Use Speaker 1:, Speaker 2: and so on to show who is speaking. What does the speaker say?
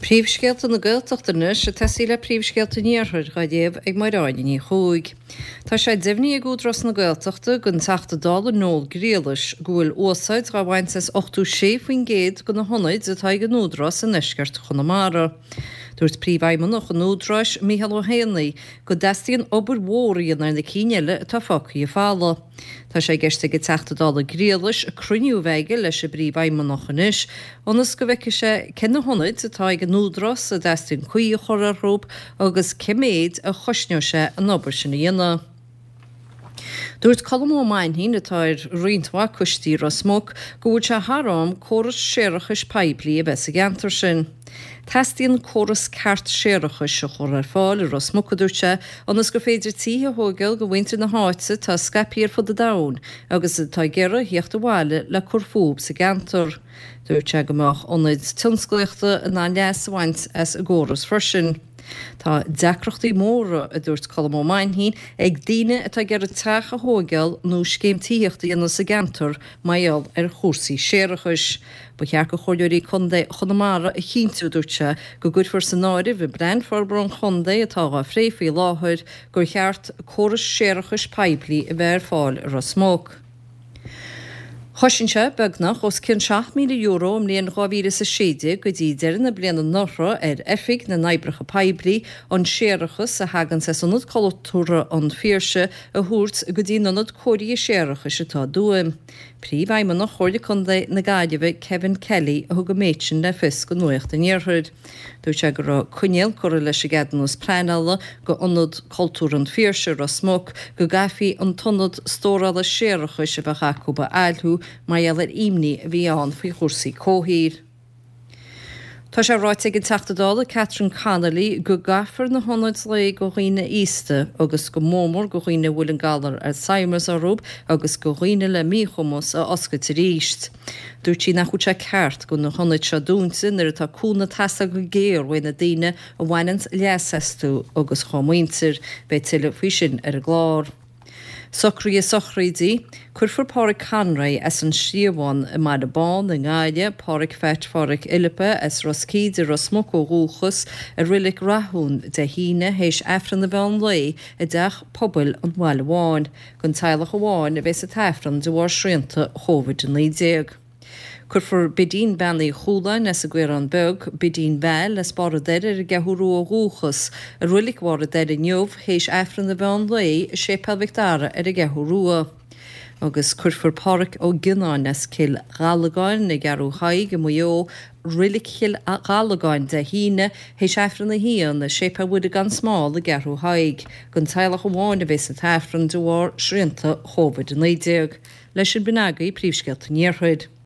Speaker 1: Príomhscéalta na Gaeltachtanas a tesaí le príomhscéalta níorthir ga déobh ag mairáine ní chúig. Tá sé deimhní ag údras na Gaeltachta gon teachta dála nóil gríalas gúil ósáid ga bhaint as 8ú faoin géad go na honnaid atá ag an údras in Uisceart Chonamara. Dúirt príomhhaimneach an údras Mícheál Ó Héanaí go deistíonn obair mhóraíonn ar na cíneile atá focaí a fála. Tá sé gceiste go teachta dála gríalas a cruniú bheige leis a príomhhaimneach inis, onas go bheice sé cinna honnaid atá ag an údras a deistíonn chuí a chur arróp agus ciméid a chosneú sé an obair sin na dhéana. Dúirt Colm Ó Maithnín atá rionntha custí Rosmog go bhfuil se tharám córas séireachas peblií a bheits a gantar sin. Testíonn córas ceart séireachas se chur ar fáil i Rosmog dúirte anas go féidir títhe thógail go bhainte na háite tá scapíar fud a dán agus tá gcéire hiocht bháile le curfúb sa gantar. Dúirte goach ionid tionsclaochta in ná leashaint as a ggóras freisin. Tá deacrochtaí móra a dúirt Colm Ó Maithnín ag daoine atá gur a teach a thógail nó scéimtíochta ionna sa gantar maiall ar chósaí séireachas. Ba chear go choidirí Chonamara a chiintú dúirte go gcuidfar san áirí bhí brein forbron chundé atá a fréfaí láthir gur cheart córas séireachas peblií a bheith fáil ar Rosmog. Thosinse beagnach os cin €7,000,000 am líon 2007 go dtí deireadh na bliana nóra ar efig na naibricha peblií an séireachas a hagan sa sonad colúra an fíorse a thuirt go dtí nonad cóirí séireachas atá dúim. Príomhhaimneach chuirde chundé na gaiideheh Kevin Kelly a thug go méidsin le fis go nuacht a níorthid. Dúirt se gur chuineal chuir leis a gadanús preanala go ionad cultúr an fíorse Rosmog go gafií an tonad stórála séireachas a bheith acuba eilthú maiall ar imní a bhí an faoi chósaí cóthír. Tá sé ráit ag an teachtadála Catherine Connolly go gafar na honnaid le go dhaoine íste agus go mómór go dhaoine bhfuil an galar ar Simers arób agus go dhaoine le míchomos a oscail ríist. Dúirt sí nach chuid sé ceart go na honnaid se dúnsin ar atá cúna tasa go géir bhain na daoine a bhainint leasestú agus chomaintir be tuile faoi sin ar a glár. Socraí a sochraidí, chuirfar páric Canraí as an siomháin i mar bán in gáile, páric feit páric Ilipe as Roscíd a Rosmog ó Rúchas a rilik rathún de híine héis efran na bhean lei a deach pobl an bhile bháin, gon teilech bháin a bheits a tefran de bhar srianta Covid in lídéag. Curfar bidín bennaí chúlain as a gcuir an beg, bidín bell as bar a deir a gehurú a rúchas, a rulik war a deir in neomh héis efran na bhean lei sé pelvictára ar a gehurúa. Agus curfar páric ó Gnáin as cil gálagáin na garú haig a muo rilik cil gálagáin de híine héis efran na hían na sépa bud a gan smáil a garú haig, gon teilech bháin a bheits a tefran de bhar srianta Covid in lídéag. Leis sin binagaí príomhscéalta níorthid.